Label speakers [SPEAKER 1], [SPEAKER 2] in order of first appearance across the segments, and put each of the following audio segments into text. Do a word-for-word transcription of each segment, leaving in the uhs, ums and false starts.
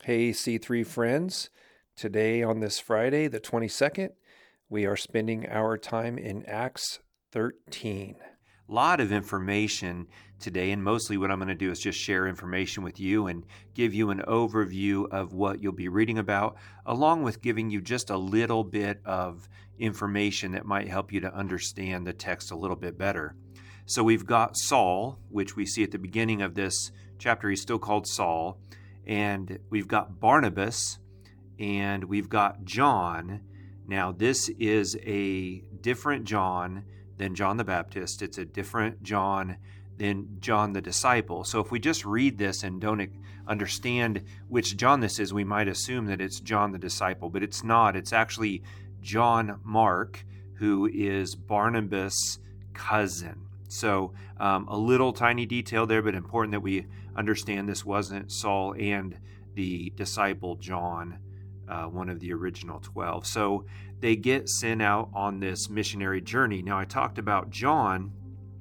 [SPEAKER 1] Hey, C three friends. Today, on this Friday, the twenty-second, we are spending our time in Acts thirteen.
[SPEAKER 2] A lot of information today, and mostly what I'm going to do is just share information with you and give you an overview of what you'll be reading about, along with giving you just a little bit of information that might help you to understand the text a little bit better. So we've got Saul, which we see at the beginning of this chapter. He's still called Saul. And we've got Barnabas, and we've got John. Now, this is a different John than John the Baptist. It's a different John than John the disciple. So if we just read this and don't understand which John this is, we might assume that it's John the disciple, but it's not. It's actually John Mark, who is Barnabas' cousin. So um, a little tiny detail there, but important that we understand this wasn't Saul and the disciple John, uh, one of the original twelve. So they get sent out on this missionary journey. Now, I talked about John.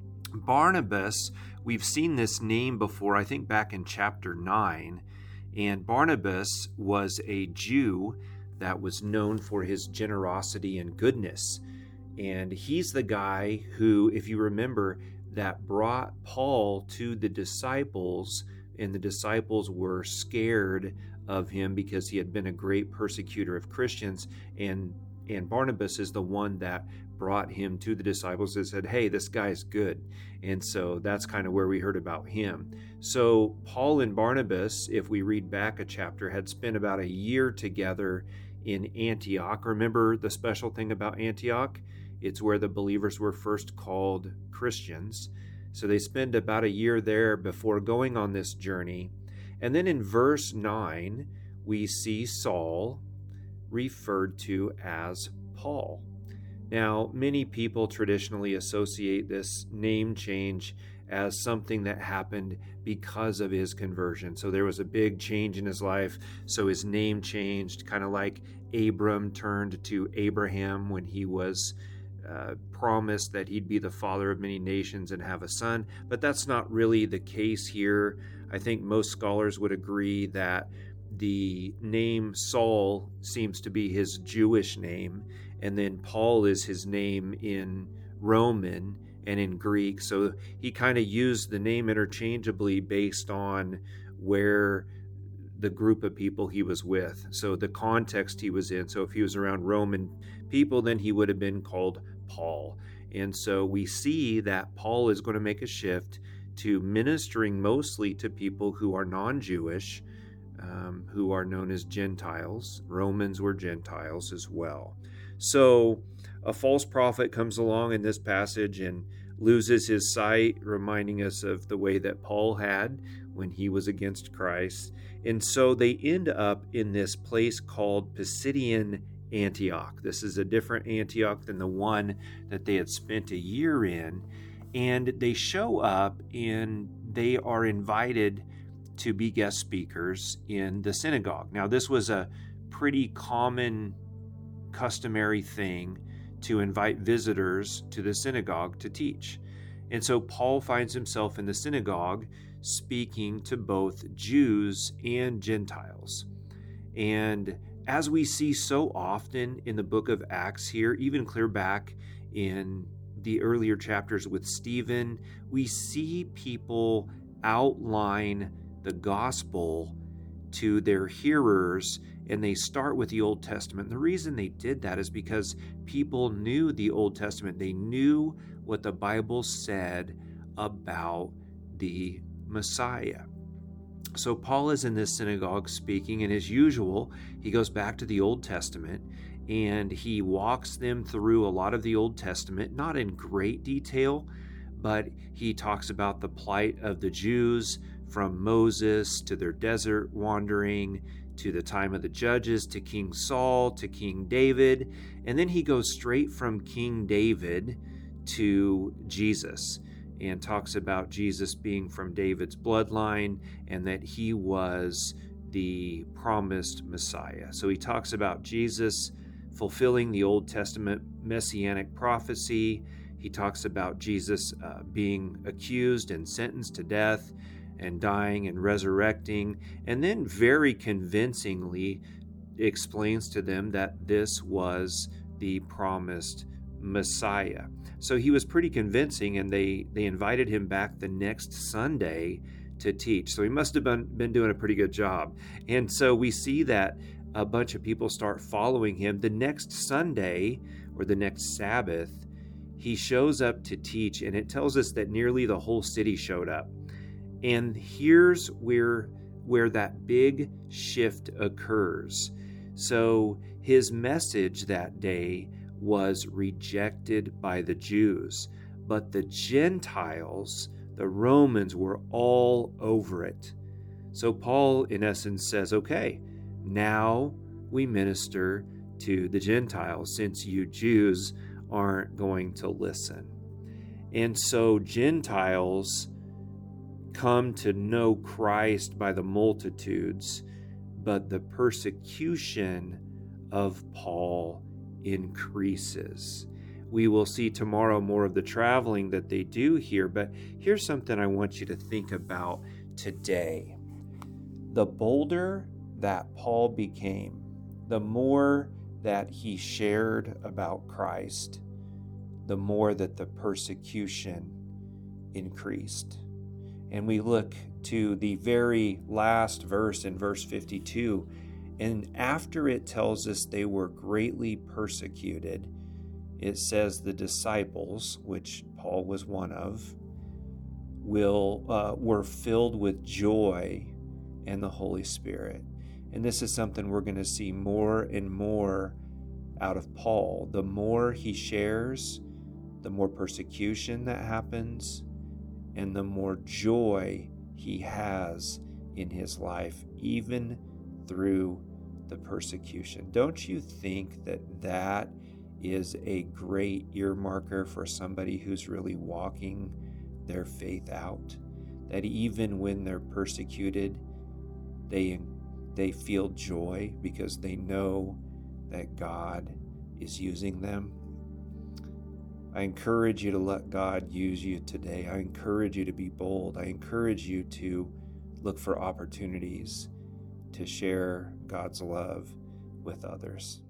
[SPEAKER 2] Barnabas, we've seen this name before, I think back in chapter nine. And Barnabas was a Jew that was known for his generosity and goodness. And he's the guy who, if you remember, that brought Paul to the disciples, and the disciples were scared of him because he had been a great persecutor of Christians. And, and Barnabas is the one that brought him to the disciples and said, hey, this guy's good. And so that's kind of where we heard about him. So Paul and Barnabas, if we read back a chapter, had spent about a year together in Antioch. Remember the special thing about Antioch? It's where the believers were first called Christians. So they spend about a year there before going on this journey. And then in verse nine, we see Saul referred to as Paul. Now, many people traditionally associate this name change as something that happened because of his conversion. So there was a big change in his life, so his name changed, kind of like Abram turned to Abraham when he was Uh, promised that he'd be the father of many nations and have a son. But that's not really the case here. I think most scholars would agree that the name Saul seems to be his Jewish name, and then Paul is his name in Roman and in Greek. So he kind of used the name interchangeably based on where the group of people he was with. So the context he was in. So if he was around Roman people, then he would have been called Paul. And so we see that Paul is going to make a shift to ministering mostly to people who are non-Jewish, um, who are known as Gentiles. Romans were Gentiles as well. So a false prophet comes along in this passage and loses his sight, reminding us of the way that Paul had when he was against Christ. And so they end up in this place called Pisidian Antioch. This is a different Antioch than the one that they had spent a year in. And they show up and they are invited to be guest speakers in the synagogue. Now, this was a pretty common, customary thing to invite visitors to the synagogue to teach. And so Paul finds himself in the synagogue speaking to both Jews and Gentiles. And as we see so often in the book of Acts here, even clear back in the earlier chapters with Stephen, we see people outline the gospel to their hearers, and they start with the Old Testament. The reason they did that is because people knew the Old Testament. They knew what the Bible said about the Messiah. So Paul is in this synagogue speaking, and as usual, he goes back to the Old Testament, and he walks them through a lot of the Old Testament, not in great detail, but he talks about the plight of the Jews from Moses to their desert wandering, to the time of the judges, to King Saul, to King David, and then he goes straight from King David to Jesus, and talks about Jesus being from David's bloodline and that he was the promised Messiah. So he talks about Jesus fulfilling the Old Testament messianic prophecy. He talks about Jesus uh, being accused and sentenced to death, and dying and resurrecting, and then very convincingly explains to them that this was the promised Messiah. So he was pretty convincing, and they, they invited him back the next Sunday to teach. So he must have been, been doing a pretty good job. And so we see that a bunch of people start following him. The next Sunday, or the next Sabbath, he shows up to teach, and it tells us that nearly the whole city showed up. And here's where, where that big shift occurs. So his message that day was rejected by the Jews, but the Gentiles, the Romans, were all over it. So Paul, in essence, says, okay, now we minister to the Gentiles, since you Jews aren't going to listen. And so Gentiles come to know Christ by the multitudes, but the persecution of Paul increases. We will see tomorrow more of the traveling that they do here, but here's something I want you to think about today. The bolder that Paul became, the more that he shared about Christ, the more that the persecution increased. And we look to the very last verse in verse fifty-two, and after it tells us they were greatly persecuted, it says the disciples, which Paul was one of, will uh, were filled with joy and the Holy Spirit. And this is something we're going to see more and more out of Paul. The more he shares, the more persecution that happens, and the more joy he has in his life, even through the persecution. Don't you think that that is a great earmarker for somebody who's really walking their faith out? That even when they're persecuted, they they feel joy because they know that God is using them. I encourage you to let God use you today. I encourage you to be bold. I encourage you to look for opportunities to share God's love with others.